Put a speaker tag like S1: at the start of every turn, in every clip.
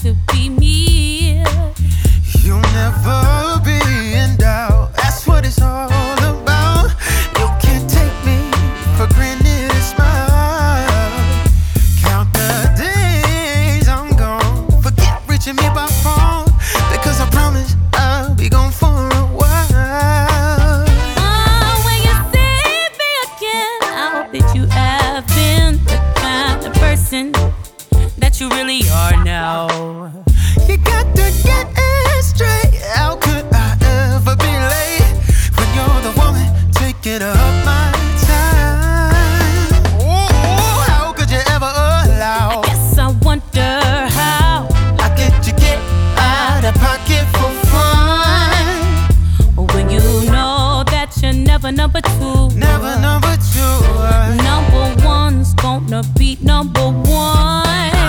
S1: to be me.
S2: You'll never be in doubt. That's what it's all about. You can't take me for granted. Smile. Count the days I'm gone. Forget reaching me by phone, because I promise I'll be gone for a while.
S1: When you see me again, I hope that you have been the kind of person that you really are now.
S2: You got to get it straight. How could I ever be late when you're the woman taking up my time? Oh, how could you ever allow?
S1: I guess I wonder how
S2: Could you get out of pocket for fun?
S1: when you know that you're never number two.
S2: Never number two.
S1: Number one's gonna be number one.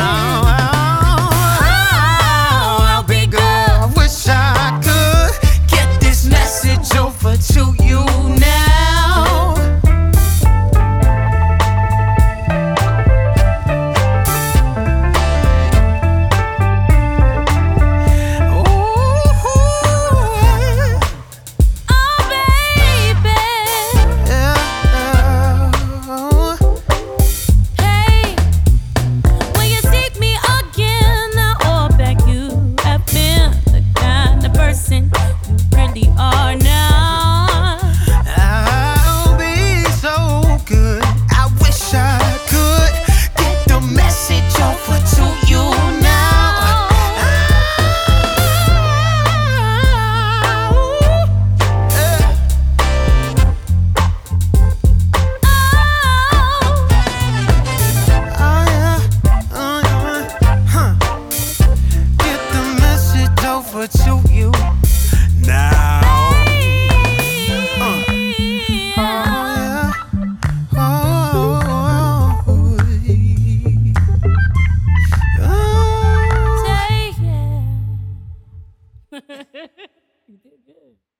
S2: I'll be good. I wish I could get this message over to you now.
S1: Oh, baby. Hey, when you seek me again, I hope that you have been the kind of person you really are now.
S2: I'll be so good. I wish I could get the message over to you now. Get the message over to you now.
S1: Say yeah. You did good.